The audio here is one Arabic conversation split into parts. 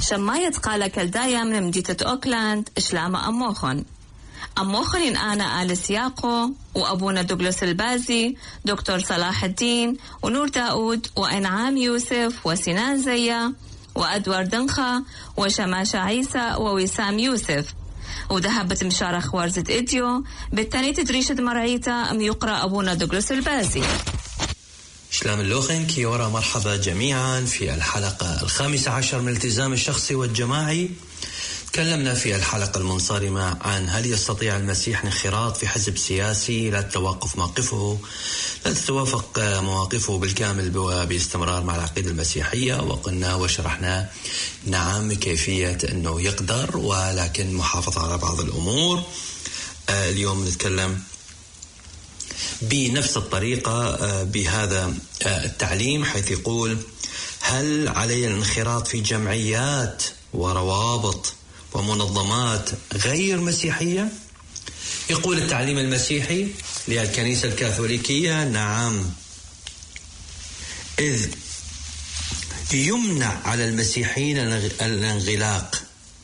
عشان ما يتقالك الدايا من مدينة أوكلاند إشلامة أموخن إن أنا آل سياقو وأبونا دوغلاس البازي دكتور صلاح الدين ونور داود وإنعام يوسف وسنان زيا وأدوار دنخة وشماشة عيسى ووسام يوسف وذهبت مشارخ وارزة إديو بالتاني تدريشة مرعيتا يقرأ أبونا دوغلاس البازي. شلام اللوخن كي ورا مرحبا جميعا في الحلقة 15 من الالتزام الشخصي والجماعي. تكلمنا في الحلقة المنصرمة عن هل يستطيع المسيح الانخراط في حزب سياسي لا تتوافق مواقفه بالكامل باستمرار مع العقيدة المسيحية، وقلنا وشرحنا نعم كيفية أنه يقدر ولكن محافظة على بعض الأمور. اليوم نتكلم بنفس الطريقة بهذا التعليم، حيث يقول هل علي الانخراط في جمعيات وروابط ومنظمات غير مسيحية؟ يقول التعليم المسيحي للكنيسة الكاثوليكية نعم، إذ يمنع على المسيحيين الانغلاق.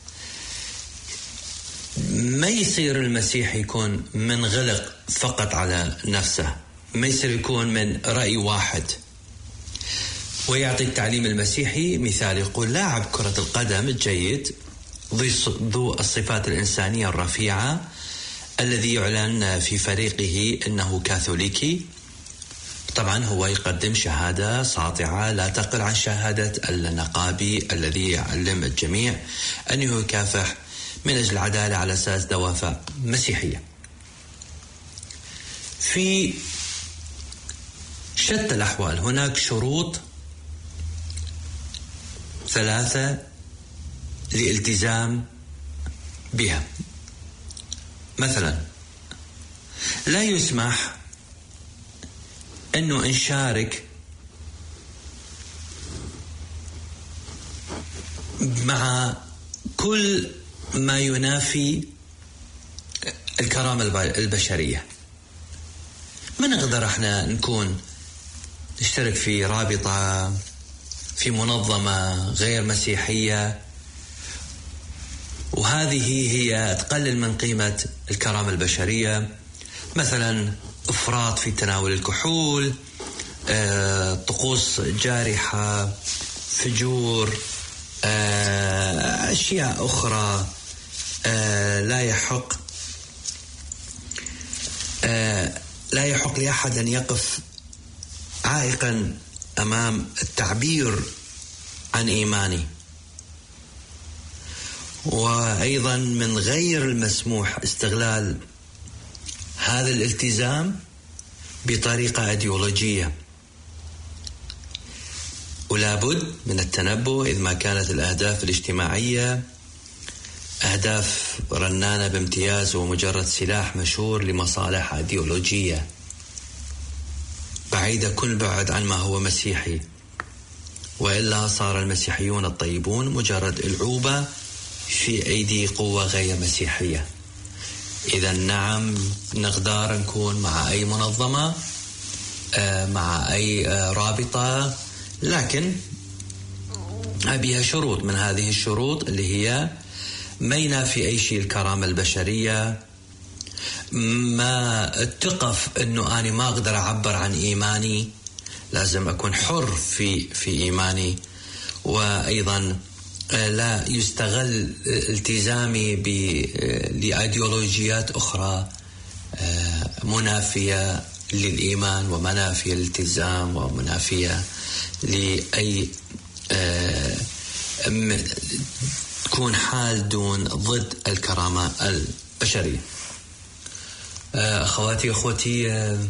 ما يصير المسيح يكون منغلق فقط على نفسه، ما يصير يكون من رأي واحد. ويعطي التعليم المسيحي مثال، يقول لاعب كرة القدم الجيد ذو الصفات الإنسانية الرفيعة الذي يعلن في فريقه أنه كاثوليكي، طبعا هو يقدم شهادة ساطعة لا تقل عن شهادة النقابي الذي يعلم الجميع أنه يكافح من أجل العدالة على أساس دوافع مسيحية. في شتى الأحوال هناك شروط 3 لالتزام بها. مثلا لا يسمح أنه نشارك مع كل ما ينافي الكرامة البشرية. ما نقدر احنا نشترك في رابطة في منظمة غير مسيحية وهذه هي تقلل من قيمة الكرامة البشرية. مثلا إفراط في تناول الكحول، طقوس جارحة، فجور، أشياء أخرى لا يحق لأحد أن يقف عائقا أمام التعبير عن إيماني. وأيضا من غير المسموح استغلال هذا الالتزام بطريقة أيديولوجية، ولا بد من التنبؤ إذ ما كانت الأهداف الاجتماعية أهداف رنانة بامتياز ومجرد سلاح مشهور لمصالح أيديولوجية بعيدة كل بعد عن ما هو مسيحي، وإلا صار المسيحيون الطيبون مجرد ألعوبة في أيدي قوة غير مسيحية. إذا نعم نقدر نكون مع أي منظمة، مع أي رابطة، لكن بها شروط. من هذه الشروط اللي هي ما ينافي أي شيء الكرامة البشرية، ما تقف أنه أنا ما أقدر أعبر عن إيماني، لازم أكون حر في إيماني. وأيضا لا يستغل التزامي لأيديولوجيات أخرى منافية للإيمان ومنافية للالتزام ومنافية لأي تكون حال دون ضد الكرامة البشرية. أخواتي وأخوتي،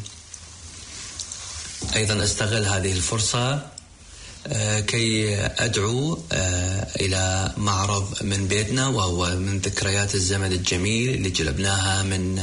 أيضا أستغل هذه الفرصة كي أدعو إلى معرض من بيتنا، وهو من ذكريات الزمن الجميل اللي جلبناها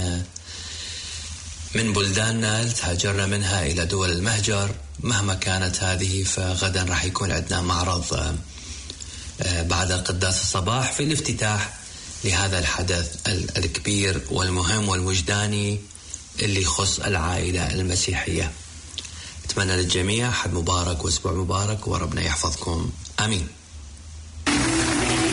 من بلداننا، تهاجرنا منها إلى دول المهجر مهما كانت هذه. فغدا راح يكون عندنا معرض بعد قداس الصباح في الافتتاح لهذا الحدث الكبير والمهم والوجداني اللي يخص العائلة المسيحية. أتمنى للجميع حد مبارك وأسبوع مبارك وربنا يحفظكم، آمين.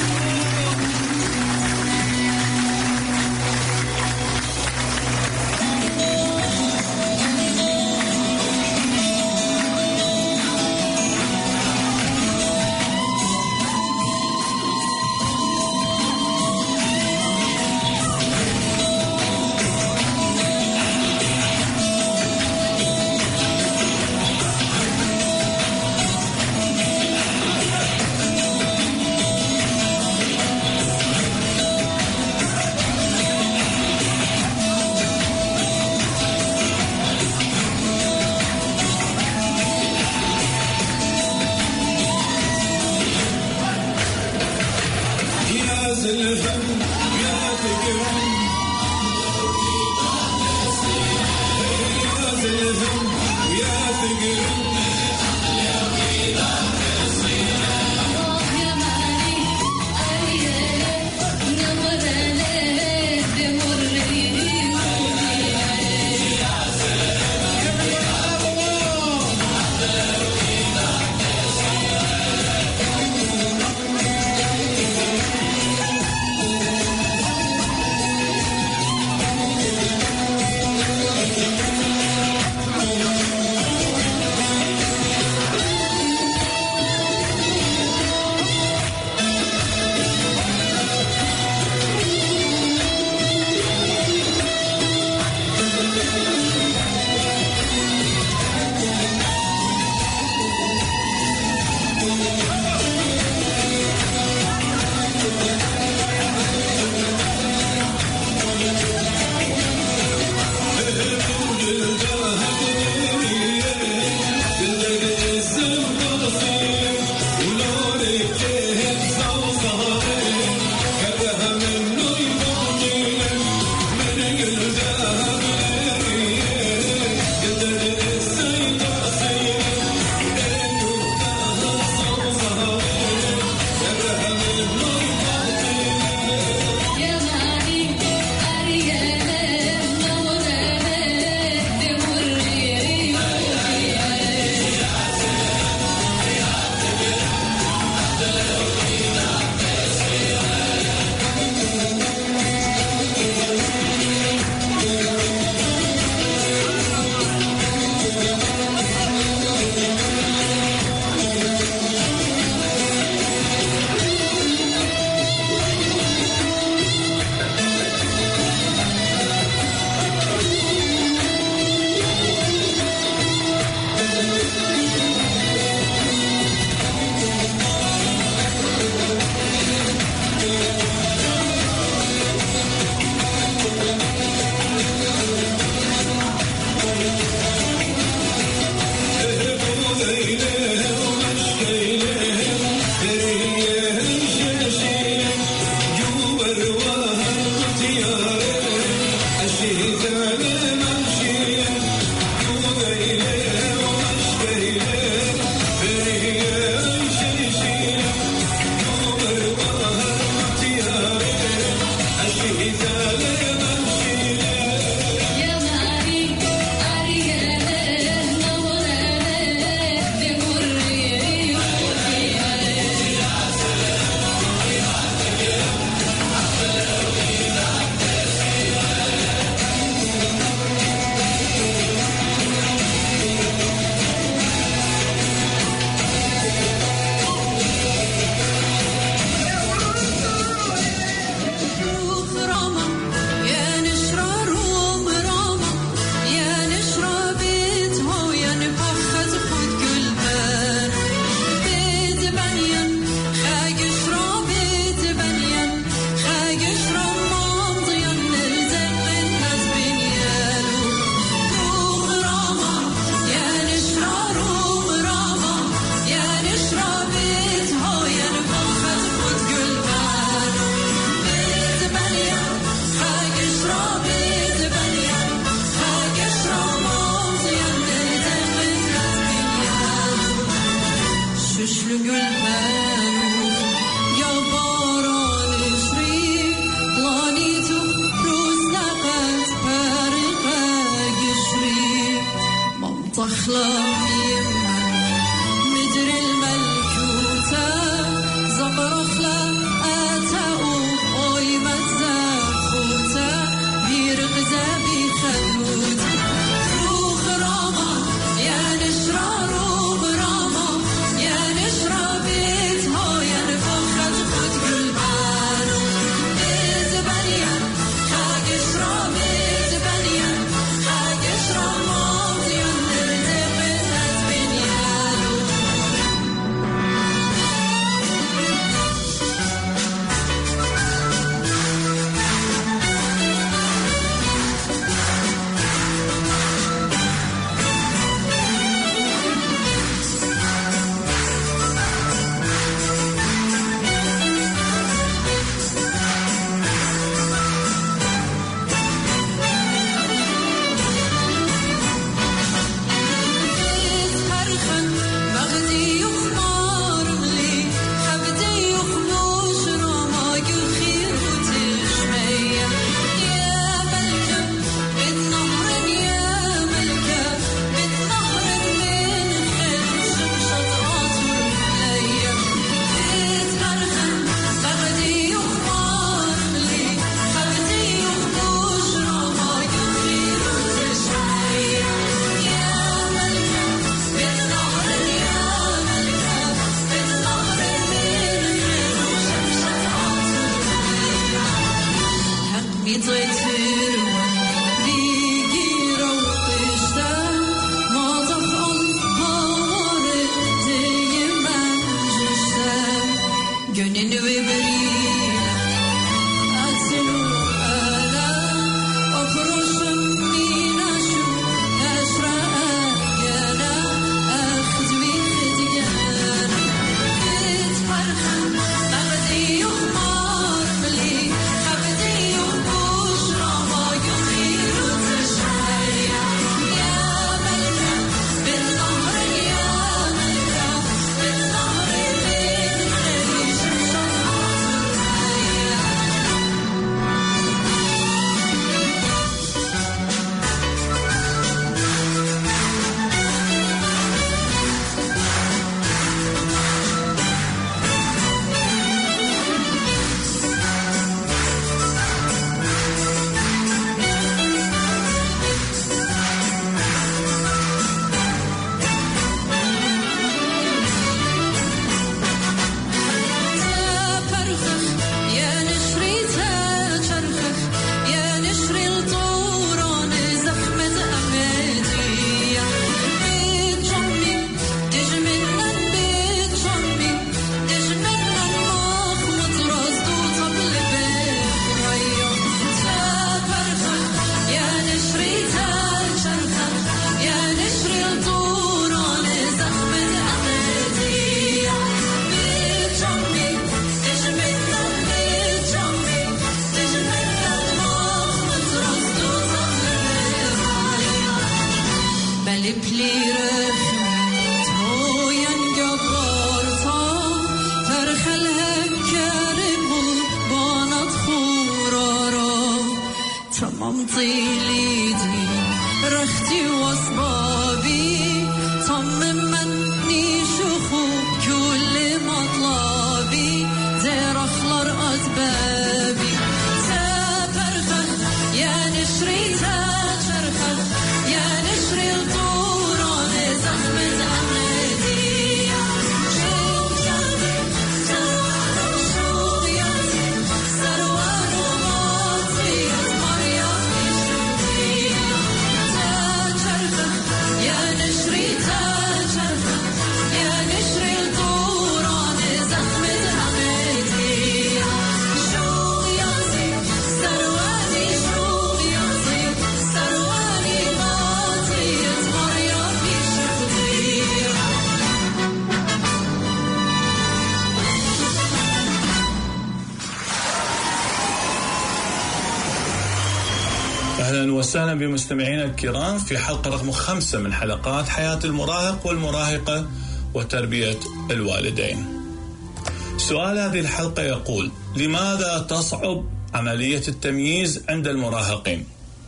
وسهلا بمستمعينا الكرام في حلقة رقم 5 من حلقات حياة المراهق والمراهقة وتربية الوالدين. سؤال هذه الحلقة يقول: لماذا تصعب عملية التمييز عند المراهقين؟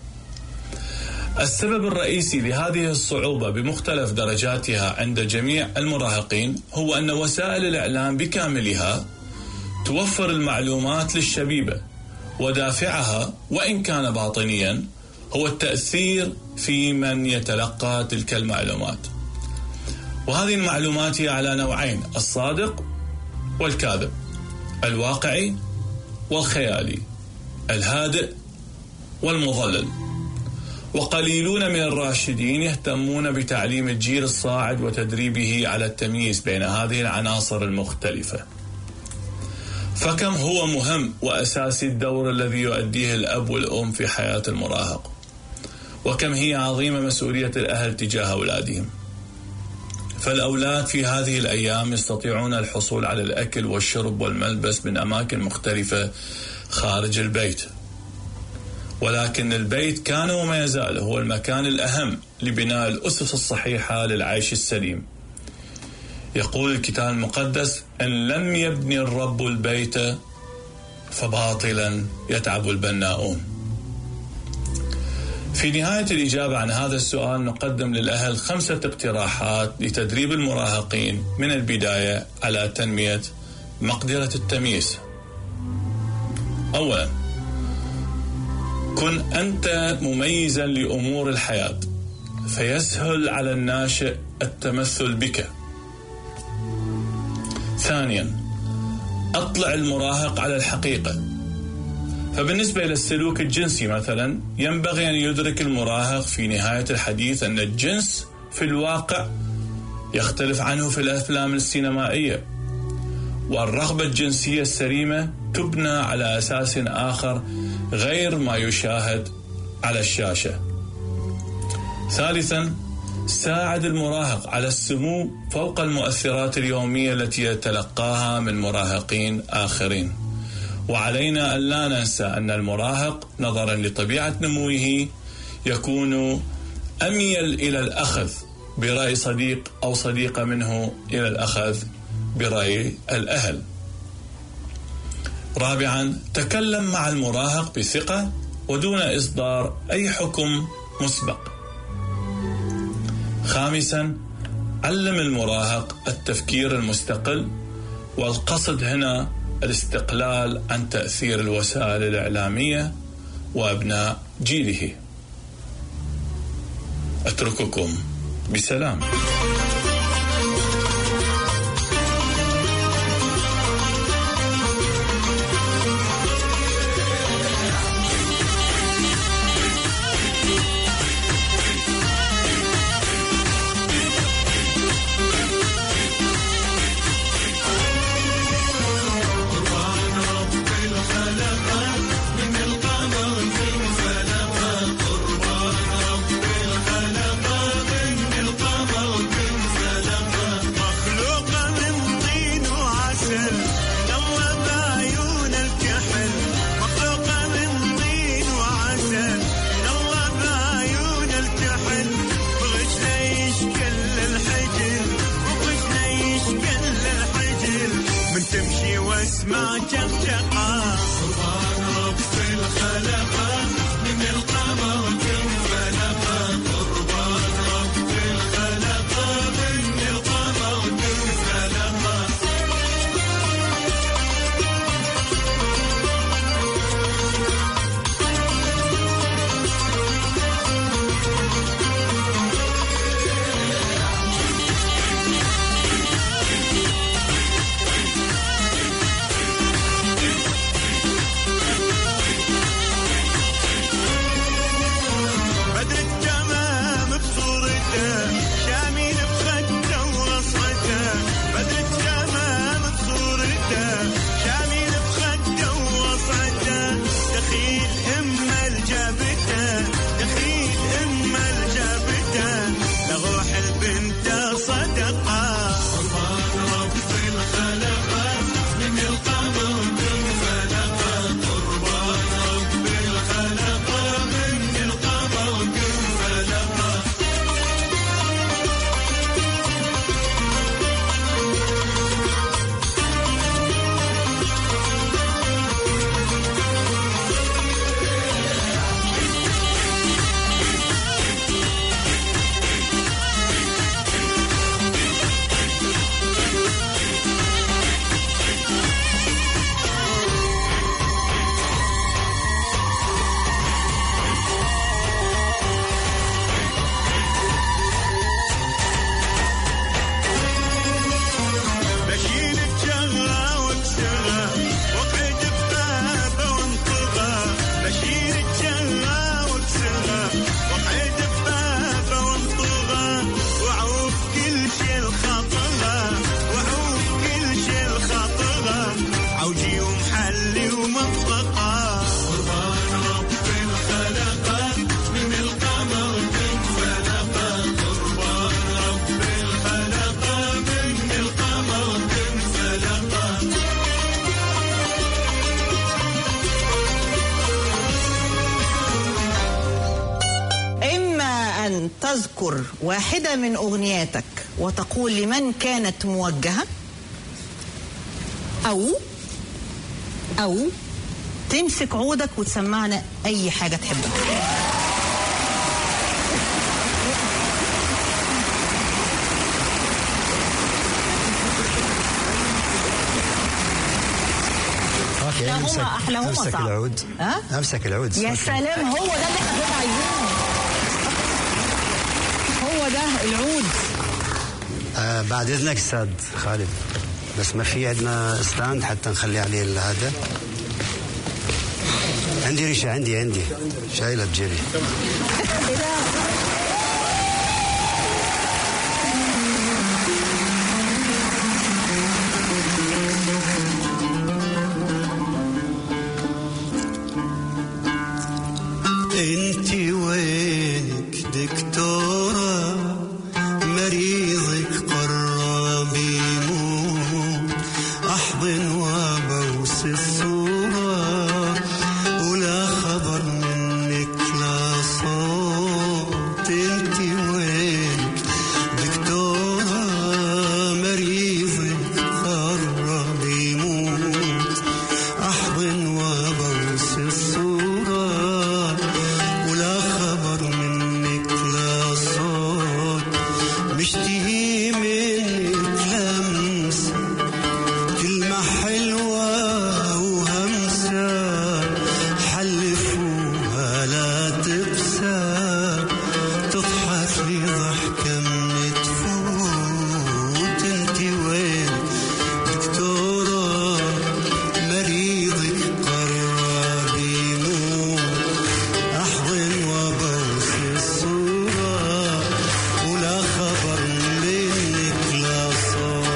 السبب الرئيسي لهذه الصعوبة بمختلف درجاتها عند جميع المراهقين هو أن وسائل الإعلام بكاملها توفر المعلومات للشبيبة، ودافعها وإن كان باطنيا هو التأثير في من يتلقى تلك المعلومات. وهذه المعلومات هي على نوعين: الصادق والكاذب، الواقعي والخيالي، الهادئ والمضلل. وقليلون من الراشدين يهتمون بتعليم الجيل الصاعد وتدريبه على التمييز بين هذه العناصر المختلفة. فكم هو مهم وأساسي الدور الذي يؤديه الأب والأم في حياة المراهق، وكم هي عظيمة مسؤولية الأهل تجاه أولادهم. فالأولاد في هذه الأيام يستطيعون الحصول على الأكل والشرب والملبس من أماكن مختلفة خارج البيت، ولكن البيت كان وما يزال هو المكان الأهم لبناء الأسس الصحيحة للعيش السليم. يقول الكتاب المقدس: إن لم يبني الرب البيت فباطلا يتعب البناؤون. في نهاية الإجابة عن هذا السؤال نقدم للأهل 5 اقتراحات لتدريب المراهقين من البداية على تنمية مقدرة التمييز. أولا، كن أنت مميزا لأمور الحياة فيسهل على الناشئ التمثل بك. ثانيا، أطلع المراهق على الحقيقة. فبالنسبة إلى السلوك الجنسي مثلا، ينبغي أن يدرك المراهق في نهاية الحديث أن الجنس في الواقع يختلف عنه في الأفلام السينمائية، والرغبة الجنسية السليمة تبنى على أساس آخر غير ما يشاهد على الشاشة. ثالثا، ساعد المراهق على السمو فوق المؤثرات اليومية التي يتلقاها من مراهقين آخرين. وعلينا أن لا ننسى أن المراهق نظرا لطبيعة نموه يكون أميل إلى الأخذ برأي صديق أو صديقة منه إلى الأخذ برأي الأهل. رابعا، تكلم مع المراهق بثقة ودون إصدار أي حكم مسبق. خامسا، علم المراهق التفكير المستقل، والقصد هنا الاستقلال عن تأثير الوسائل الإعلامية وأبناء جيله. أترككم بسلام. تذكر واحدة من أغنياتك وتقول لمن كانت موجهة، أو تمسك عودك وتسمعنا أي حاجة تحبها. أحلاهما أمسك صعب. العود. أمسك العود. يا سلام، هو ده اللي احنا عايزينه، هو ده العود. بعد إذنك أستاذ خالد، بس ما في عندنا ستاند حتى نخلي عليه هذا. عندي ريشة، عندي شايلة بجيبي. انتي وينك دكتورة، مريضك قرب يموت، احضن وابوس الصورة ولا خبر منك لا صوت. انتي وينك دكتورة، مريضك قرب يموت، احضن وابوس الصورة مشتهي منك لمسة، كلمة حلوة وهمسة، حلفوها لا تقسى، تضحك لي ضحكة من تفوت. انتي وين دكتورة، مريضك قرب يموت، احضن وابوس الصورة ولا خبر منك لا صوت.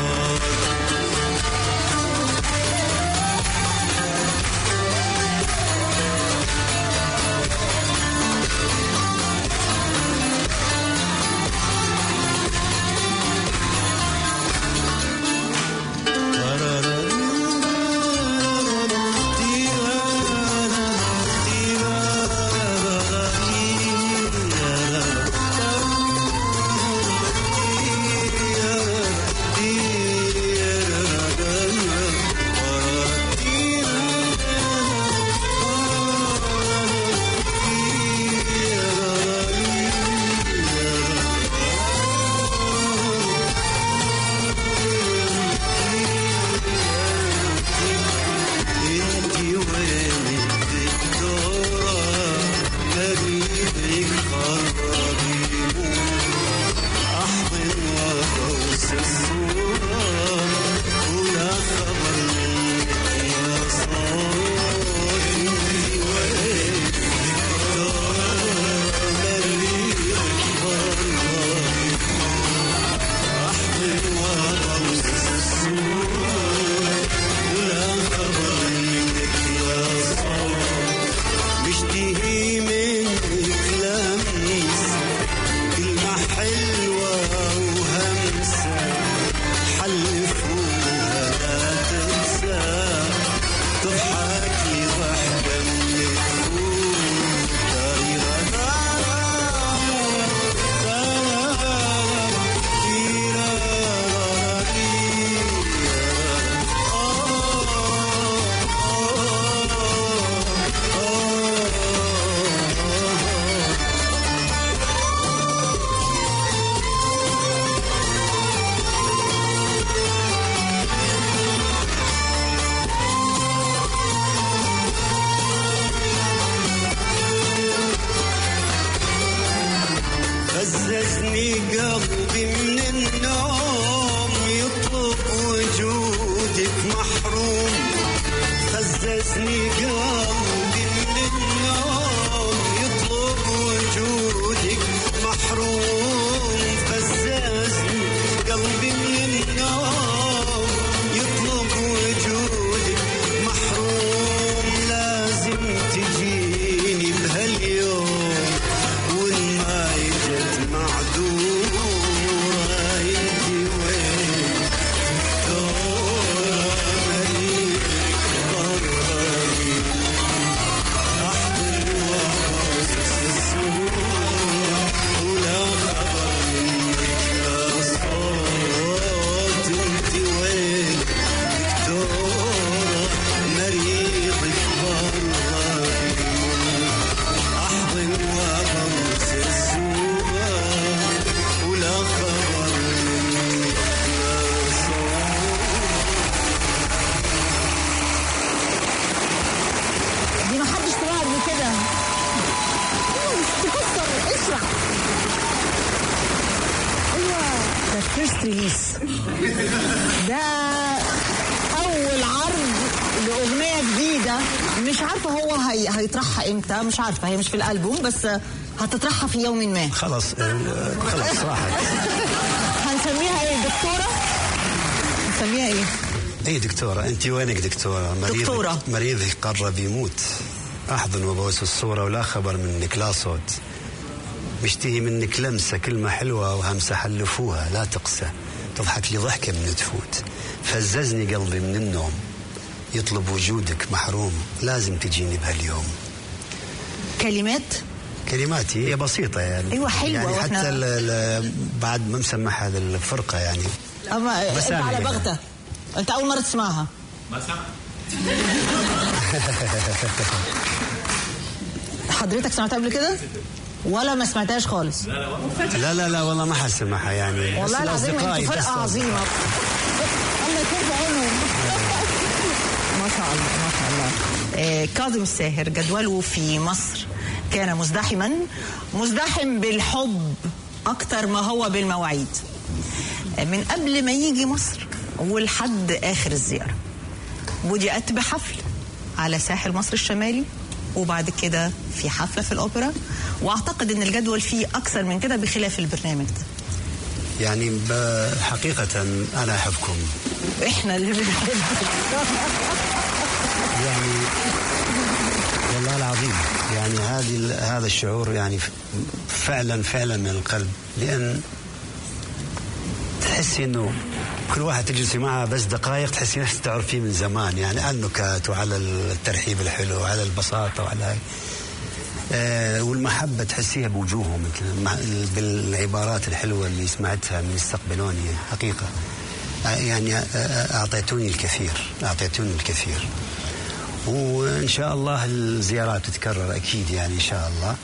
فيرست ريليس، ده اول عرض لاغنيه جديده. مش عارفه هو هيطرحها امتى، مش عارفه، هي مش في الالبوم بس هتطرحها في يوم ما. خلاص راحت. هنسميها ايه؟ دكتوره؟ هنسميها ايه؟ اي دكتوره. انت وينك دكتوره؟ دكتوره مريضك قرب يموت، احضن وبوس الصوره ولا خبر منك لا صوت، مشتهي منك لمسه كلمه حلوه وهمسه حلفوها لا تقسى، تضحك لي ضحكه من تفوت، فززني قلبي من النوم، يطلب وجودك محروم، لازم تجيني بهاليوم. كلماتي هي بسيطة يعني. ايوه حلوة يعني حتى بعد ما مسمح هذا الفرقة يعني. اما انت على بغتة، انت أول مرة تسمعها؟ ما سمعت. حضرتك سمعتها قبل كده؟ ولا ما سمعتهاش خالص؟ لا والله ما حسمعها يعني. والله العظيم انتوا فرقة عظيمة. الله يكون في عونهم. ما شاء الله ما شاء الله. كاظم الساهر جدوله في مصر كان مزدحم بالحب أكتر ما هو بالمواعيد، من قبل ما يجي مصر ولحد آخر الزيارة. بدأت بحفل على ساحل مصر الشمالي، وبعد كده في حفلة في الأوبرا، وأعتقد أن الجدول فيه أكثر من كده بخلاف البرنامج ده. يعني حقيقة أنا أحبكم. إحنا اللي بنحبك. يعني والله العظيم يعني هذا الشعور يعني فعلا من القلب، لأن تحسي إنه كل واحد تجلسي معه بس دقائق تحسي نفسك تعرفيه من زمان، يعني على النكات وعلى الترحيب الحلو وعلى البساطة وعلى والمحبة تحسيها بوجوههم بالعبارات الحلوة اللي سمعتها من يستقبلوني. حقيقة يعني أعطيتوني الكثير وإن شاء الله الزيارات تتكرر أكيد يعني إن شاء الله.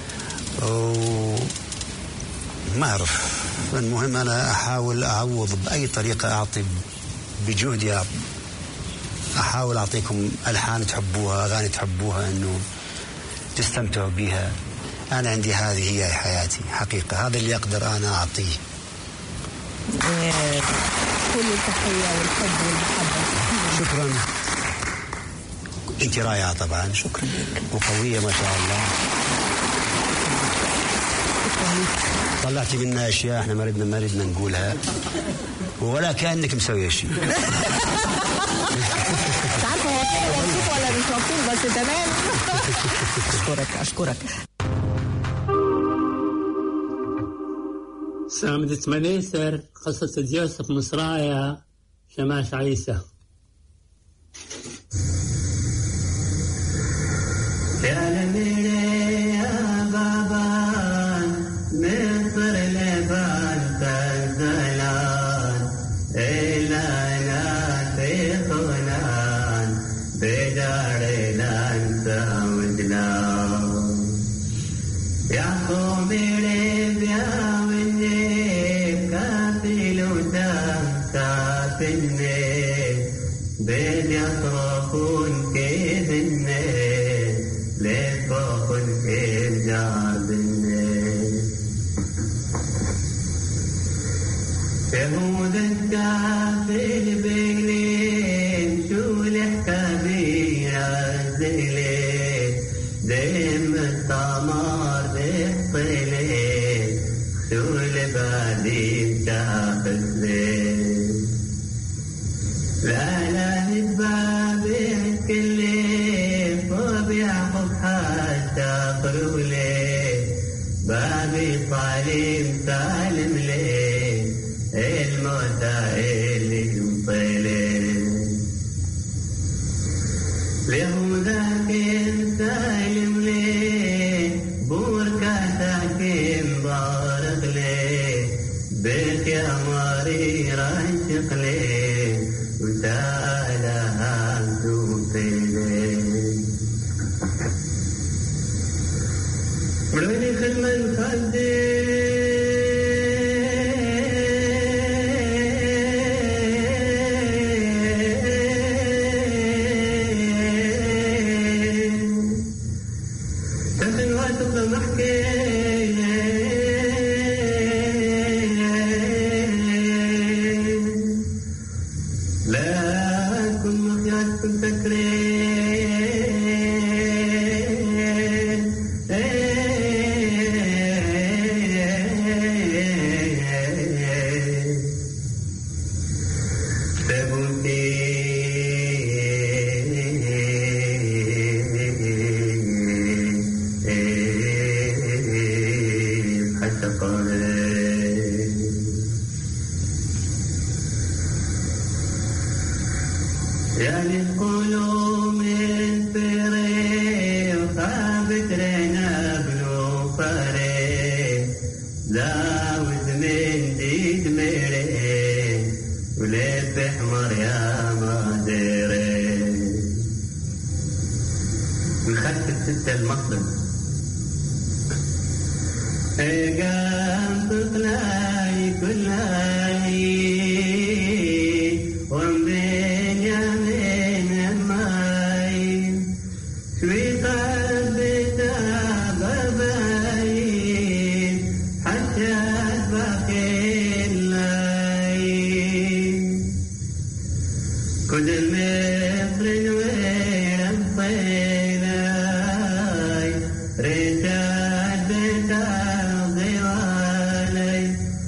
وما أعرف، المهم أنا أحاول أعوض بأي طريقة، أعطي بجهدي، أحاول أعطيكم ألحان تحبوها، أغاني تحبوها، إنه تستمتعوا بها. أنا عندي هذه هي حياتي حقيقة، هذا اللي أقدر أنا أعطيه. كل التحية والحب والمحبة. شكرا. أنت رائعة طبعا. شكرا لك. وقوية ما شاء الله. طلعتي منا أشياء احنا ما ردنا نقولها، ولا كأنك مسوية شيء. مش عارفة هو كده مبسوط ولا مش مبسوط، بس تمام. أشكرك. سامدة منيسر قصة يوسف مصرايا شماش عيسى. يا لميري يا بابا مصر لبان تنزلان إلانا تيخونان بدارلان سودلان يا قومي يا وني كافلو تنساتني بين يطرفون كيدني لبخن إرجابني شهود الكافل بينين شو الحكابي عزلي دم الطمار بيطلي شو البادي شافزلي لا هبابي كلي يعقوب حتى قرولي بابي صالم سالم لي الموتى اللي مطيلي لهوداك سالم لي بوركاتك مبارك لي بك يا ماري راشق لي وسالها توصيلي ولوني خدمة خدي تخن واتق محكي يعني تقولوا من فري وخابت رينا بلو فري زاوز من ديد مري وليل بحمر يا مادري من خلف الستة المطلب قام تطلعي كلها ومن يمين ماي شوي قلبي تغباي حتى باقي الليل كل المصر وين الطيلاي رجال بتاغي والي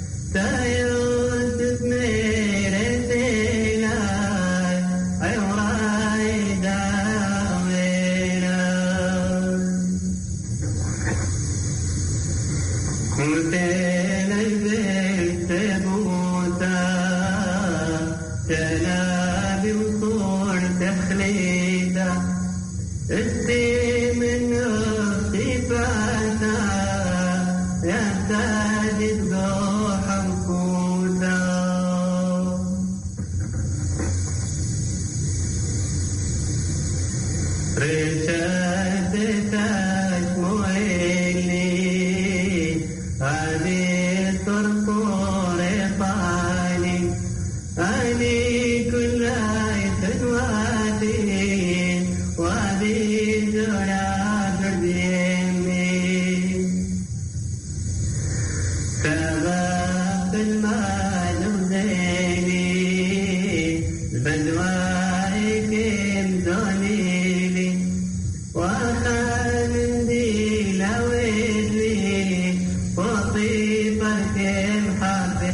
تايوت بميرتي لاي ايوراي داوينا وتيلي بيت بوتا تلابي وصور تخليدا استي من صفاتا يا ساجد روح مفوتا رشادتك مويلي هذه صرصور طالي أني كل تنواتي وهذه جراب اليمي سبب المال وزيني البدواي كم دونيلي وخان دي لويلي وطيبة كم حافظ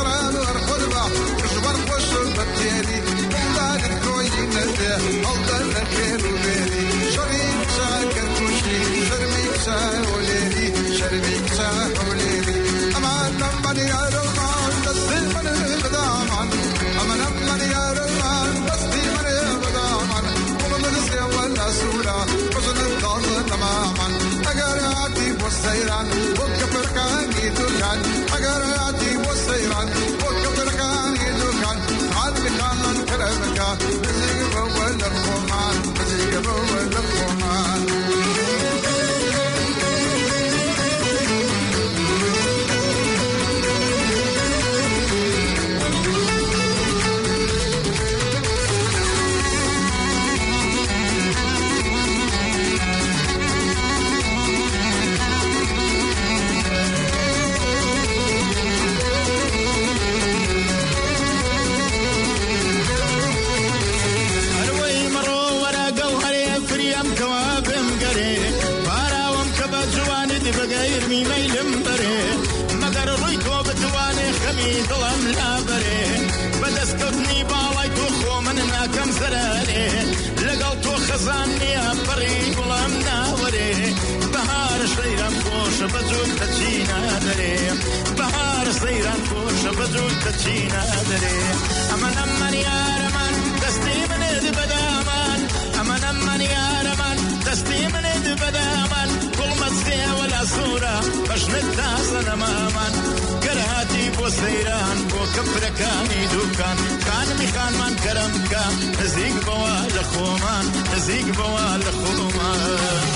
شراب الخربة وشبر وشرب التالي ومدار الكوينة أفضل خير وبيري شريك شاكر كشي شرميك شاوليري شرميك شاوليري أمان نمان يا رمان دستي من البدامان أمان نمان يا رمان دستي من البدامان ومدرسي ولا سورة وزن الضغط تماما أقرأتي والسيران وكفر كان يدوكان أقرأتي والسيران وكفر كان يدوكان عالي كان كلامك بزيق بول الخمان بزيق بول الخمان بهار سيران خوش بزول تچینا دره امان امان یارمان دستی من بدامان امان امان یارمان دستی من بدامان كل مزي ولا صورة بشنت تاسن امامان كرهاتي بو سيران بو كبركاني دوكان كان مخان من كرم كان نزيق بوال خومان نزيق بوال خومان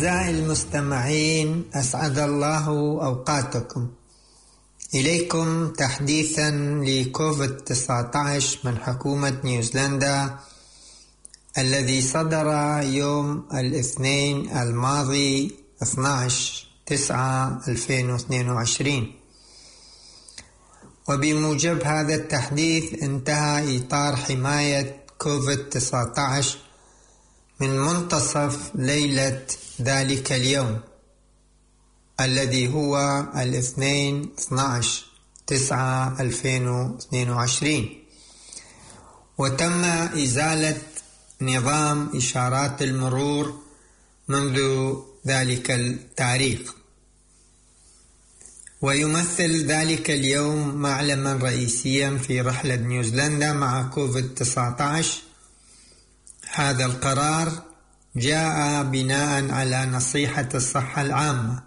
أعزائي المستمعين، أسعد الله أوقاتكم. إليكم تحديثا لكوفيد-19 من حكومة نيوزيلندا الذي صدر يوم الاثنين الماضي 12/9/2022. وبموجب هذا التحديث انتهى إطار حماية كوفيد-19 من منتصف ليلة ذلك اليوم الذي هو الاثنين 12/9/2022، وتم إزالة نظام إشارات المرور منذ ذلك التاريخ. ويمثل ذلك اليوم معلما رئيسيا في رحلة نيوزيلندا مع كوفيد-19. هذا القرار جاء بناء على نصيحة الصحة العامة،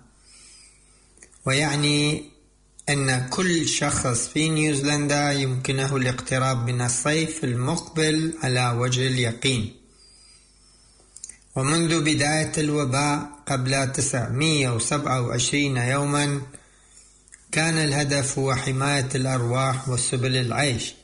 ويعني أن كل شخص في نيوزيلندا يمكنه الاقتراب من الصيف المقبل على وجه اليقين. ومنذ بداية الوباء قبل 927 يوما كان الهدف هو حماية الأرواح وسبل العيش،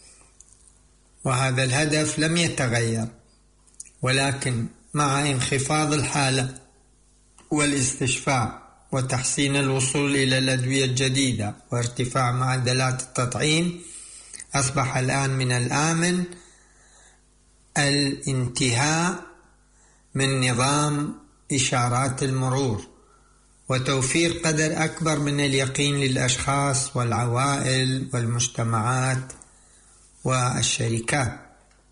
وهذا الهدف لم يتغير، ولكن مع انخفاض الحالة والاستشفاء وتحسين الوصول إلى الأدوية الجديدة وارتفاع معدلات التطعيم، أصبح الآن من الآمن الانتهاء من نظام إشارات المرور وتوفير قدر أكبر من اليقين للأشخاص والعوائل والمجتمعات والشركات.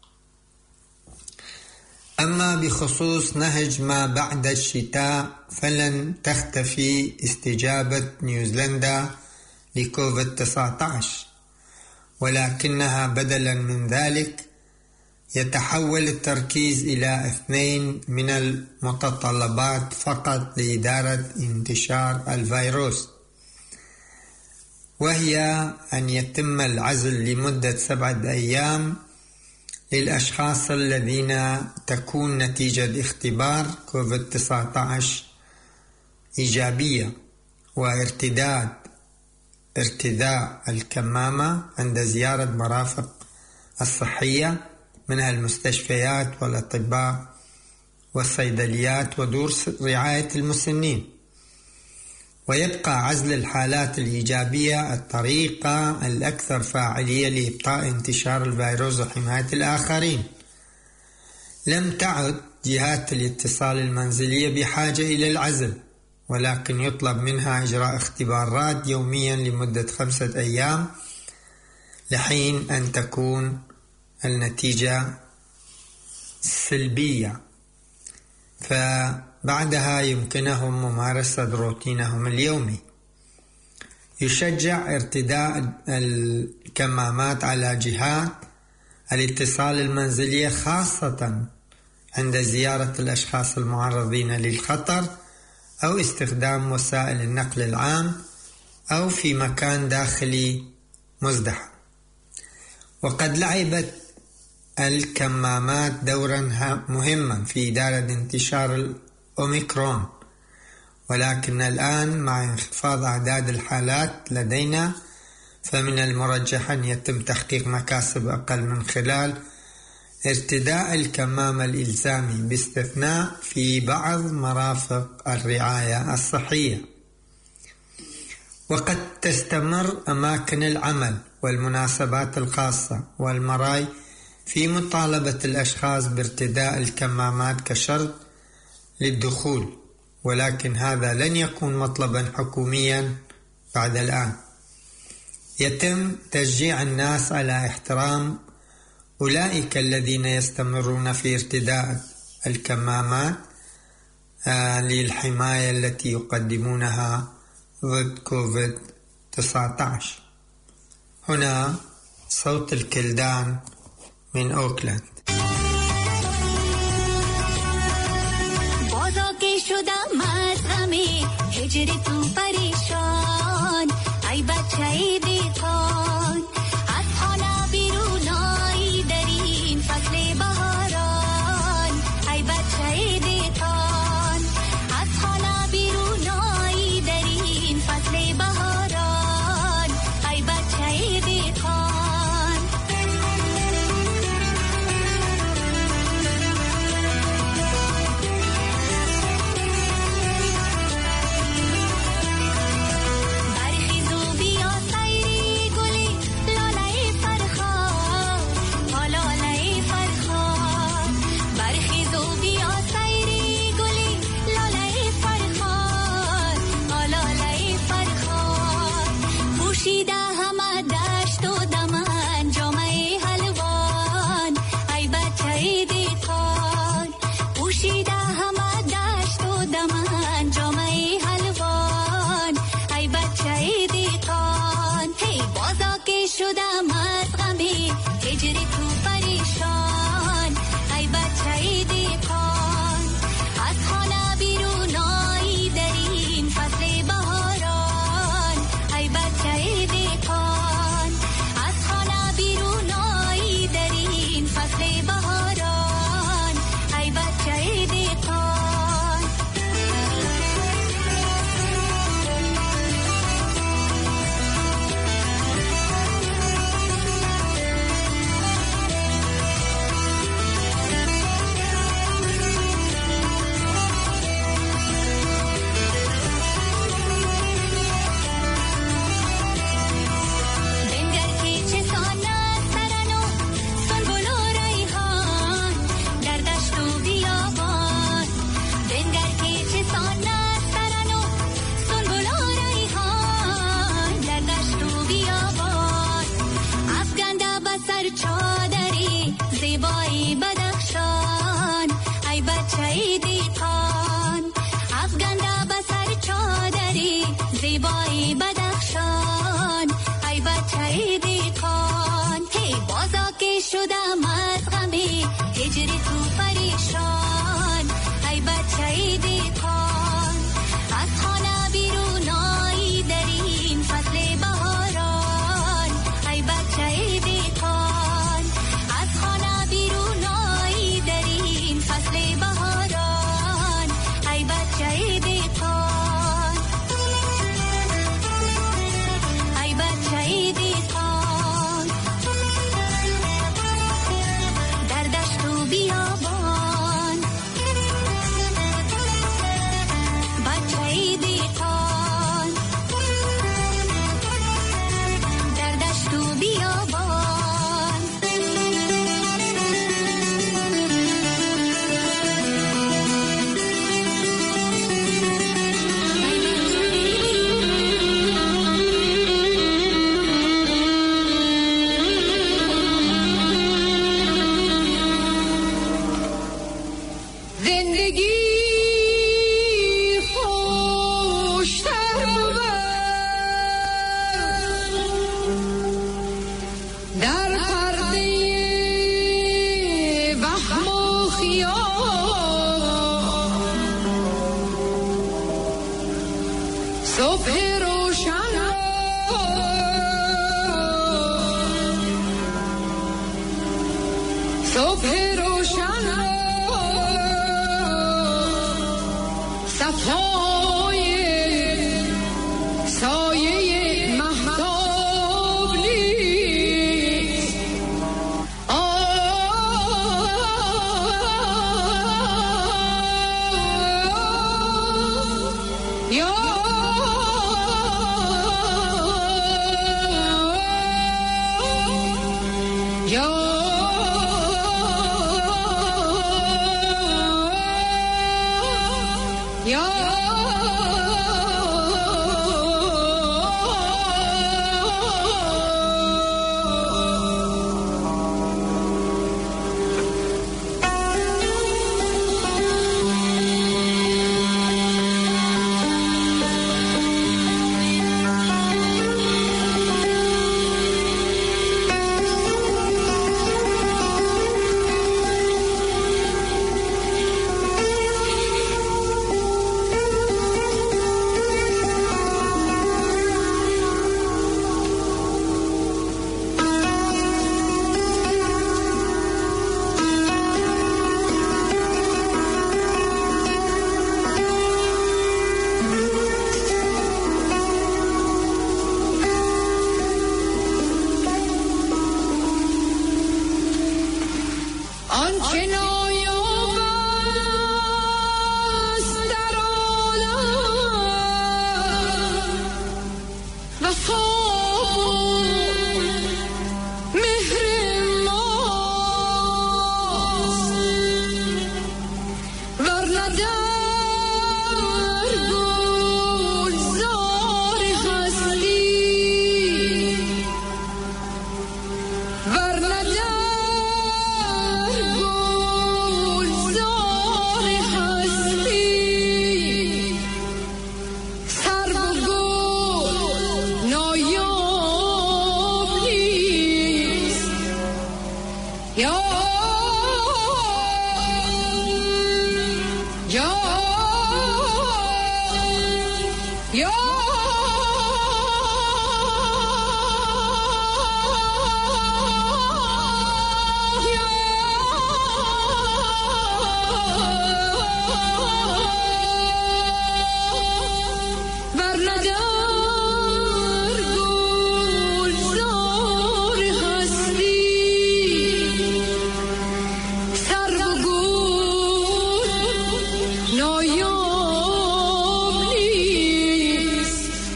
أما بخصوص نهج ما بعد الشتاء، فلن تختفي استجابة نيوزيلندا لكوفيد-19، ولكنها بدلا من ذلك يتحول التركيز إلى 2 من المتطلبات فقط لإدارة انتشار الفيروس، وهي أن يتم العزل لمدة 7 أيام للأشخاص الذين تكون نتيجة اختبار كوفيد-19 إيجابية، وارتداء الكمامة عند زيارة مرافق الصحية منها المستشفيات والأطباء والصيدليات ودور رعاية المسنين. ويبقى عزل الحالات الإيجابية الطريقة الأكثر فاعلية لإبطاء انتشار الفيروس وحماية الآخرين. لم تعد جهات الاتصال المنزلية بحاجة إلى العزل، ولكن يطلب منها إجراء اختبارات يوميا لمدة 5 أيام لحين أن تكون النتيجة سلبية، فبعدها يمكنهم ممارسة روتينهم اليومي. يشجع ارتداء الكمامات على جهات الاتصال المنزلية، خاصة عند زيارة الأشخاص المعرضين للخطر أو استخدام وسائل النقل العام أو في مكان داخلي مزدحم. وقد لعبت الكمامات دورا مهما في إدارة انتشار الأوميكرون، ولكن الآن مع انخفاض أعداد الحالات لدينا فمن المرجح أن يتم تحقيق مكاسب أقل من خلال ارتداء الكمامة الإلزامي، باستثناء في بعض مرافق الرعاية الصحية. وقد تستمر أماكن العمل والمناسبات الخاصة والمراي في مطالبة الأشخاص بارتداء الكمامات كشرط للدخول، ولكن هذا لن يكون مطلبا حكوميا بعد الآن. يتم تشجيع الناس على احترام أولئك الذين يستمرون في ارتداء الكمامات للحماية التي يقدمونها ضد كوفيد-19. هنا صوت الكلدان من أوكلاند. هجري تو پریشان ای بچه‌ای بیخان از خانه بیرون آی در این فصل بهاران ای بچه‌ای بیخان زیبایی بدخشان ای بچه دیقان هی بازا که شدم از غمی هجر تو پریشان ای بچه دیقان از خانه بیرون آیی در این فصل بهاران ای بچه دیقان از خانه بیرون آیی در این فصل بهاران ای بچه دیقان ای بچه دیقان در دشت و بیابان بچه دیقان در دشت و بیابان زندگی خوشتر بود در پرده وهم و خیال صبح روشن صبح روشن صفای سایه مهتاب نیست آنچه نایاب است در عالم وفا مهر ماست ورنه در گلزار هستی ورنه در نایاب نیست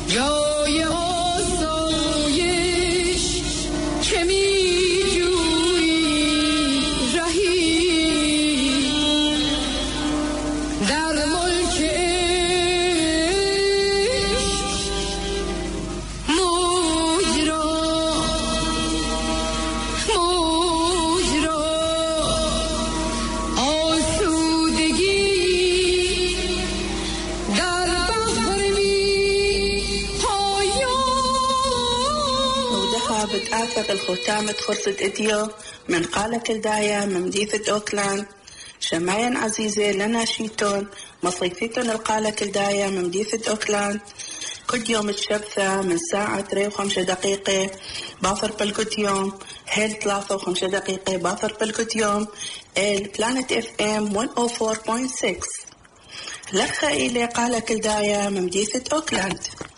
جای آسایش که می جویی رهی در ملک عشق موج را آسودگی در بحر بی پایان. نودها بتآثر الختامة فرصة إديو من قالة الداية من مدينة أوكلاند. شمايا عزيزة لنا شيتون مصيفيتون القالة الداية من مدينة أوكلاند كل يوم الشبثة من ساعة 3:05 دقيقة باثر بالكت يوم هيل 3:05 دقيقة باثر بالكت يوم البلانت FM 104.6 لخا إلي قالة الداية من مدينة أوكلاند.